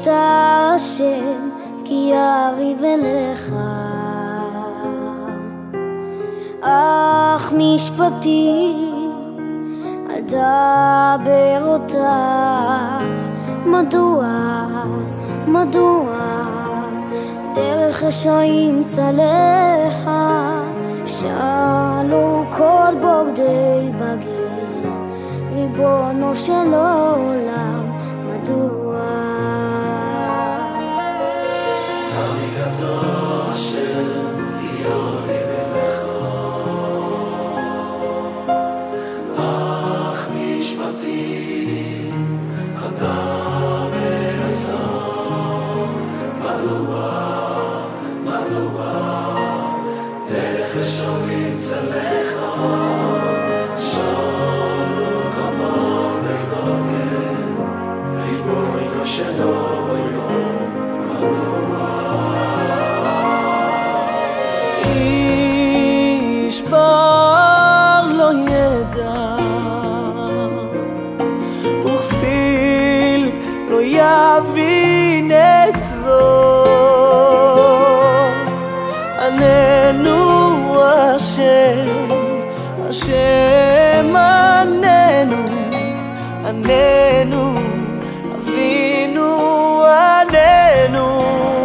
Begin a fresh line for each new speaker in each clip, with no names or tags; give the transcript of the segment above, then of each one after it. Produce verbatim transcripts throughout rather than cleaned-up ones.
אתה השם כי יריב אליך, אך משפטי אדבר אותך. מדוע, מדוע דרך רשעים צלחה, שאלו כל בוגדי בגיר, ריבונו של עולם מדוע.
צדיק אתה השם כי יריב אליך, אך משפטים אדבר עשה. מדוע, מדוע דרך רשעים צלחה, שאלו כל בוגדי בגיר, ריבונו של עולם מדוע.
איש בר לא ידע וכסיל לא יבין את זאת, עננו השם, השם עננו, עננו אבינו עננו.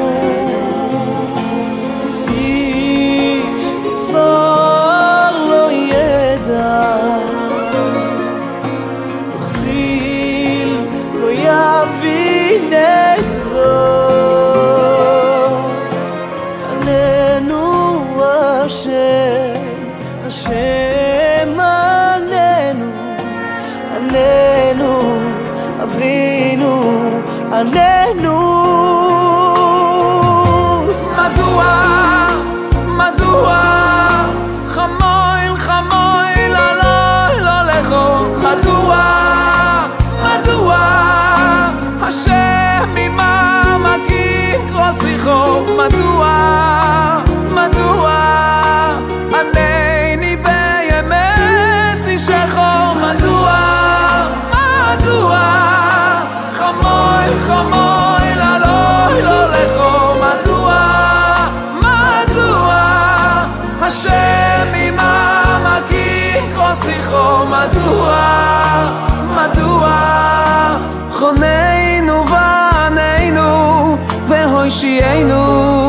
איש בר לא ידע וכסיל לא יבין את זאת, עננו השם, השם עננו, עננו אבינו עננו.
מדוע, מדוע חמויל חמויל אלוהי לא לכו. מדוע, מדוע השם ממה מקים כרוסיכו. מדוע, מדוע ענני בימי שישכו. מדוע, מדוע חמויל חמויל אלוהי לא לכו. מדוע, מדוע השם ממה מקים כרוסיכו. מדוע, מדוע חוננו ועננו והושיענו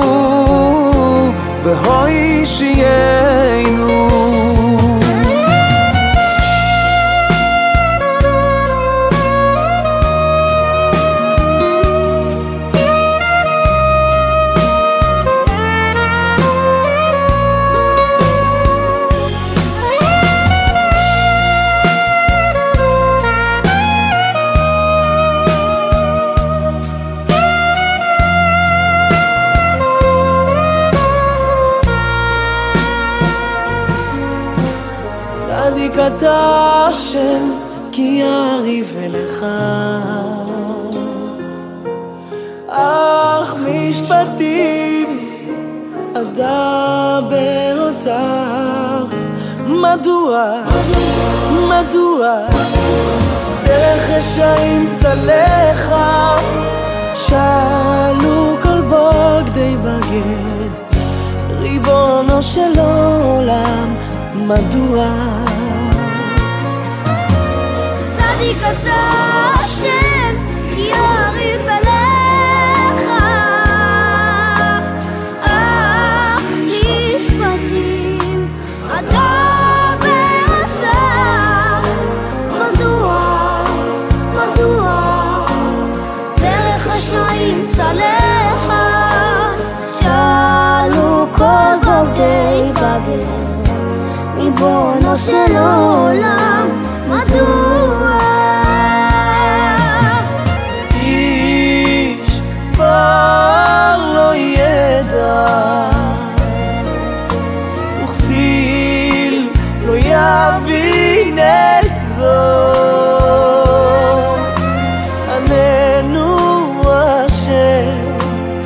והושיענו.
צדיק אתה השם כי יריב אליך, אך משפטים אדבר אותך. מדוע, מדוע דרך רשעים צלחה, שאלו כל בוגדי בגיר, ריבונו של עולם מדוע.
צדיק אתה השם כי יריב אליך, אך משפטים אדבר עשה. מדוע, מדוע דרך רשעים צלחה, שאלו כל בוגדי בגיר, ריבונו של עולם מדוע.
איש בר לא ידע וכסיל לא יבין את זאת, עננו השם,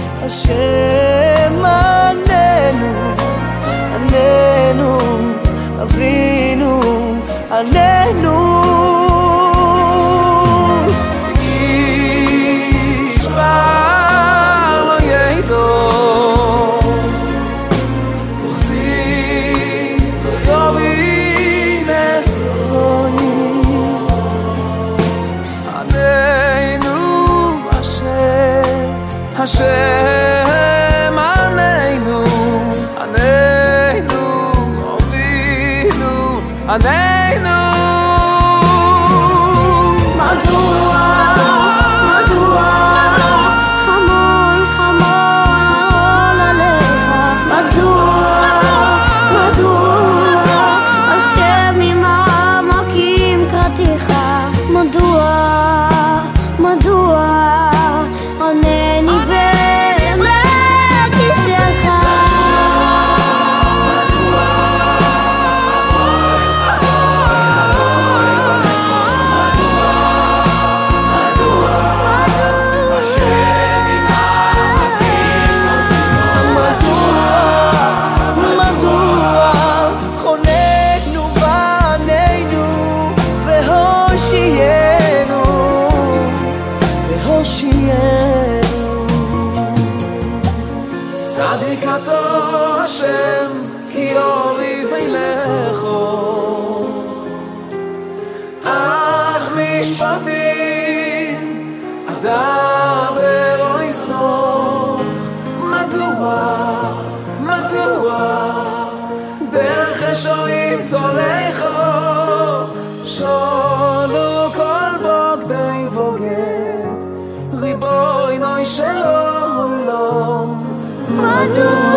השם עננו, עננו אבינו עננו.
השם עננו, עננו, אבינו, עננו.
מדוע, מדוע, חמול, חמול עליך, מדוע, מדוע, השם ממעמקים קראתיך, מדוע, מדוע, ענני באמת אישך.
צדיק אתה השם כי אוריב אליכו, אך משפטים אדבר לא יסוך. מדוע, מדוע דרך רשעים צולחו, שולו כל בוגדי בוגד ריבונו של עולם.
מדוע